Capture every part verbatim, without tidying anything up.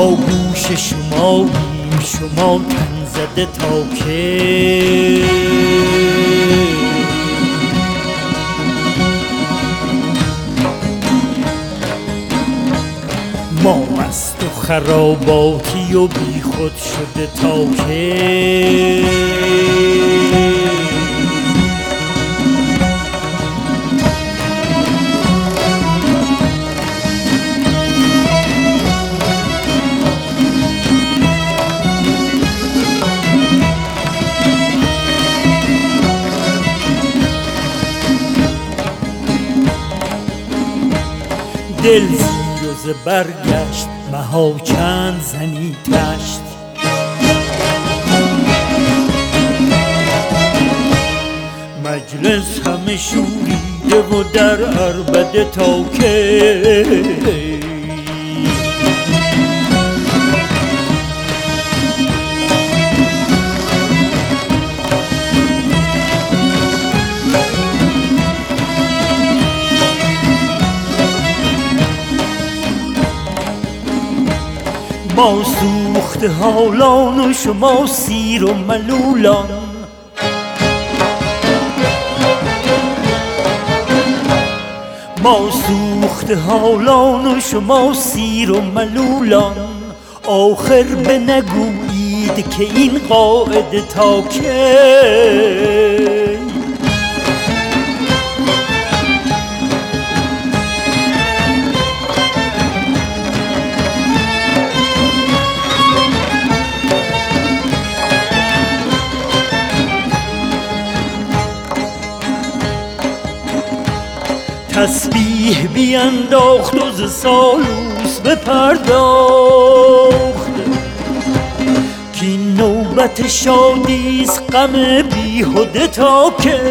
ما گوش شماییم، شما تن زده تا که ما مست و خراباتی و بی خود شده تا که دل زیر و زبر گشت، مها چند زنی تشت. مجلس همه شوریده و در عربده تا که ما سوخت حالان و شما سیر و ملولان. ما سوخت حالان و شما سیر و ملولان. آخر بنگویید که این قاعده تا کی؟ تسبیح بینداخت و ز سالوس بپرداخت کاین نوبت شادیست غم بیهده تا که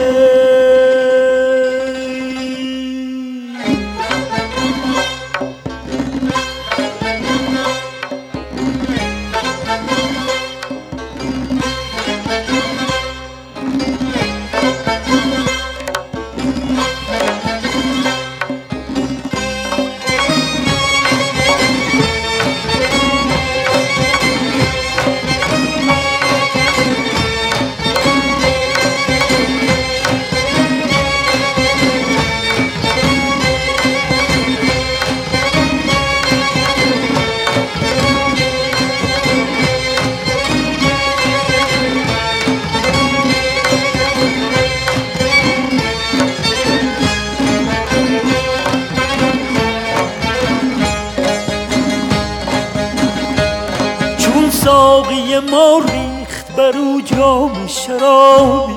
ساقی ما ریخت بر او جام شرابی.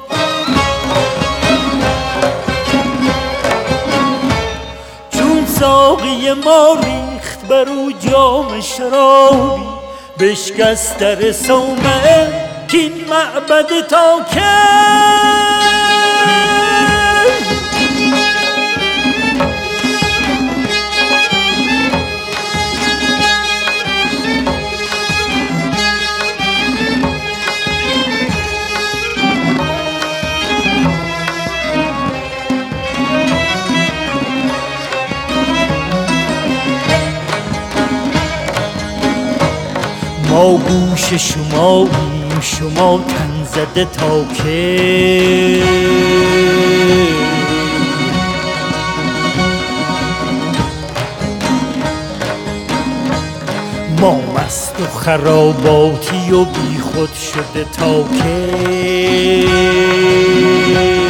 چون ساقی ما ریخت بر او جام شرابی بشکست در صومعه کاین معبد تا کی؟ ما گوش شماییم، شما تن زده تا که ما مست و خراباتی و بی خود شده تا که